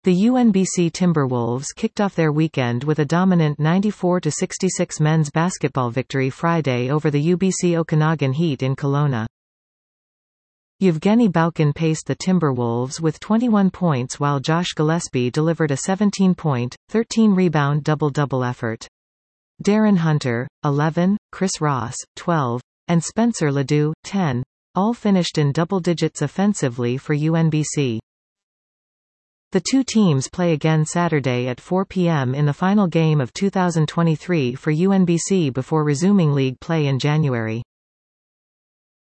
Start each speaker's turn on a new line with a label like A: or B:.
A: The UNBC Timberwolves kicked off their weekend with a dominant 94-66 men's basketball victory Friday over the UBC Okanagan Heat in Kelowna. Yevgeny Balkin paced the Timberwolves with 21 points while Josh Gillespie delivered a 17-point, 13-rebound double-double effort. Darren Hunter, 11, Chris Ross, 12, and Spencer Ladue, 10, all finished in double digits offensively for UNBC. The two teams play again Saturday at 4 p.m. in the final game of 2023 for UNBC before resuming league play in January.